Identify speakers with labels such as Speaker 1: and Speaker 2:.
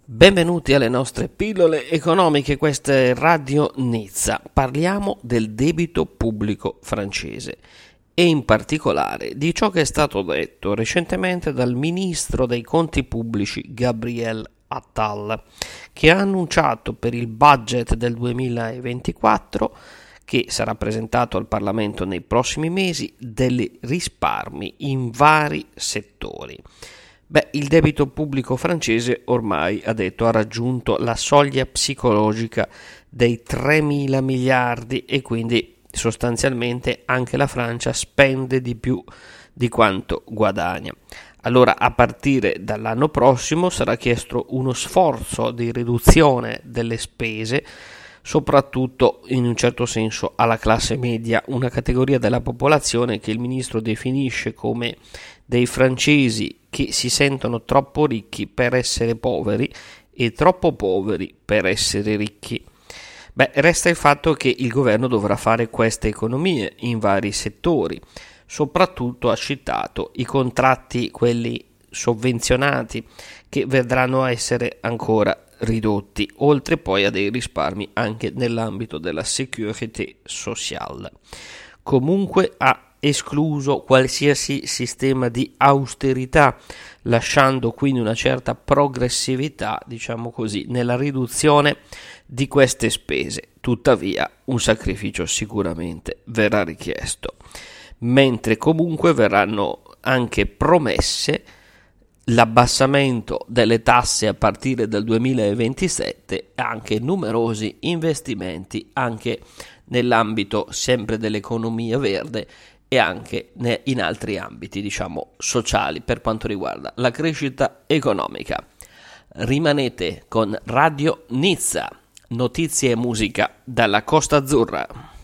Speaker 1: Benvenuti alle nostre pillole economiche, questa è Radio Nizza. Parliamo del debito pubblico francese e in particolare di ciò che è stato detto recentemente dal ministro dei conti pubblici Gabriel Attal, che ha annunciato per il budget del 2024, che sarà presentato al Parlamento nei prossimi mesi, dei risparmi in vari settori. Il debito pubblico francese ormai, ha detto, ha raggiunto la soglia psicologica dei 3.000 miliardi e quindi sostanzialmente anche la Francia spende di più di quanto guadagna. Allora, a partire dall'anno prossimo sarà chiesto uno sforzo di riduzione delle spese, soprattutto in un certo senso alla classe media, una categoria della popolazione che il ministro definisce come dei francesi che si sentono troppo ricchi per essere poveri e troppo poveri per essere ricchi. Resta il fatto che il governo dovrà fare queste economie in vari settori, soprattutto ha citato i contratti, quelli sovvenzionati, che vedranno essere ancora ridotti, oltre poi a dei risparmi anche nell'ambito della sécurité sociale. Comunque ha escluso qualsiasi sistema di austerità, lasciando quindi una certa progressività, diciamo così, nella riduzione di queste spese. Tuttavia un sacrificio sicuramente verrà richiesto, mentre comunque verranno anche promesse l'abbassamento delle tasse a partire dal 2027 e anche numerosi investimenti anche nell'ambito sempre dell'economia verde e anche in altri ambiti, diciamo, sociali per quanto riguarda la crescita economica. Rimanete con Radio Nizza, notizie e musica dalla Costa Azzurra.